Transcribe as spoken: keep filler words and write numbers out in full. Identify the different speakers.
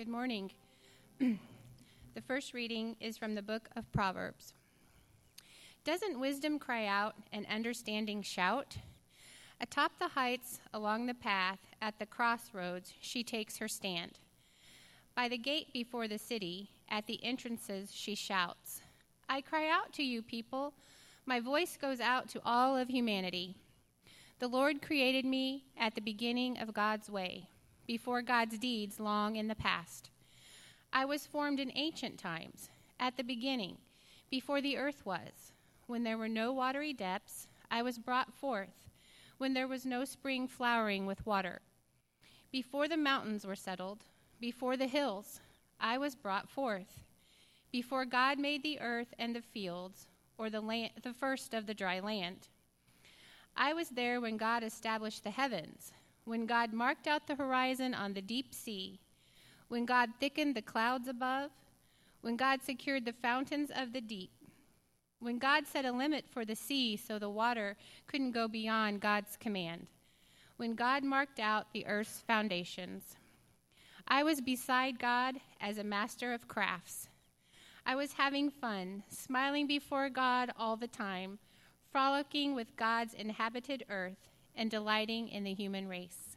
Speaker 1: Good morning. The first reading is from the book of Proverbs. Doesn't wisdom cry out and understanding shout? Atop the heights, along the path, at the crossroads, she takes her stand. By the gate before the city, at the entrances, she shouts, I cry out to you, people. My voice goes out to all of humanity. The Lord created me at the beginning of God's way, before God's deeds long in the past. I was formed in ancient times, at the beginning, before the earth was. When there were no watery depths, I was brought forth, when there was no spring flowering with water. Before the mountains were settled, before the hills, I was brought forth. Before God made the earth and the fields, or the land, the first of the dry land. I was there when God established the heavens, when God marked out the horizon on the deep sea, when God thickened the clouds above, when God secured the fountains of the deep, when God set a limit for the sea so the water couldn't go beyond God's command, when God marked out the earth's foundations. I was beside God as a master of crafts. I was having fun, smiling before God all the time, frolicking with God's inhabited earth, and delighting in the human race.